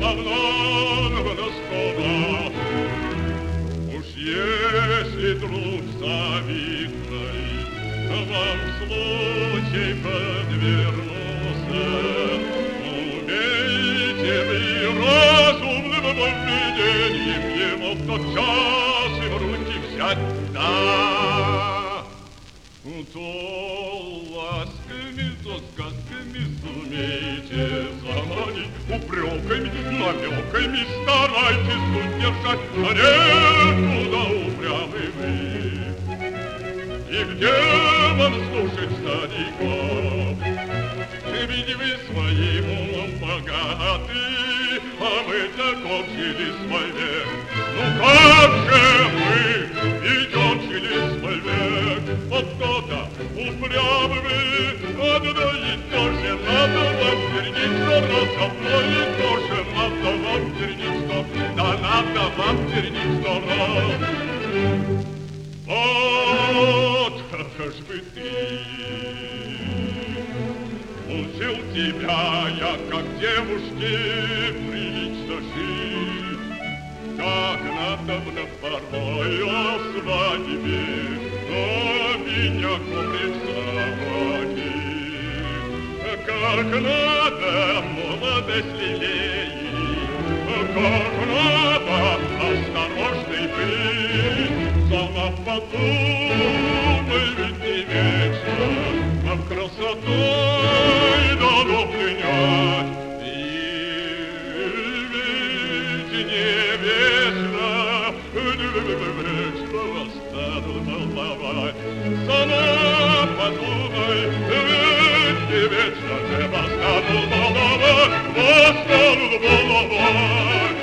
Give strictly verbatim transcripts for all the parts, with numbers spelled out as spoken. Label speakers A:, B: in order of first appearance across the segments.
A: давно на скоро. Уж если друг завидный вам случай подвернулся, умейте вы разумным поведением его в тот час и в руки взять, да, то ласками, то сказками сумейте заманить, упреками, намеками старайтесь тут держать, а некуда упрямы вы. И где вам слушать стариков? Ведь вы своим умом богаты, а мы таков через свой век. Ну как же мы идем через свой век? Вот кто-то упрямый вы, одно и то же надо вам твердить сто раз, одно и то же надо вам твердить сто, да надо вам твердить сто раз. Вот как ж бы ты, учил тебя я, как девушке прилично жить, как надо на порой о свадьбе, а меня кормит собаки, как надо молодость лелеять, как надо осторожной быть. Сама подумай, ведь не вечно, а в красотой дано пленять. И ведь не вечно, не вечно вас станут волновать. Сама подумай, ведь не вечно же вас станут волновать, вас станут волновать.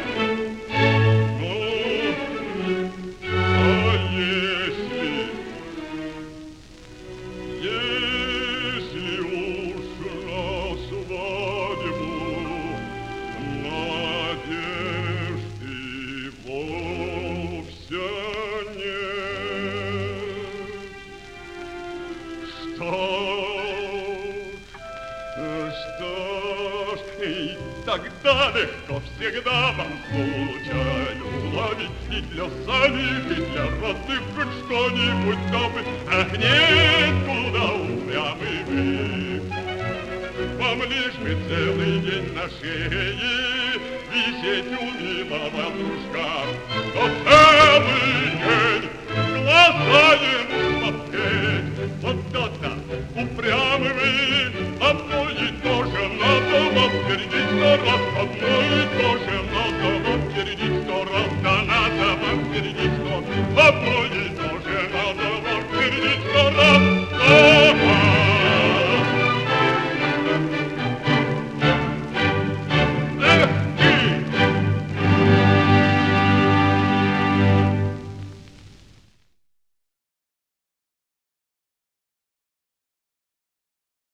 A: Тогда легко всегда вам случайно уловить и для самих, и для родных хоть что-нибудь добыть. Ах, нет, куда упрямый вы. Вам лишь бы целый день на шее висеть у милого дружка, но целый день глаза ему смотреть. Вот то-то упрямый вы, одно и то же надо вам твердить сто раз, одно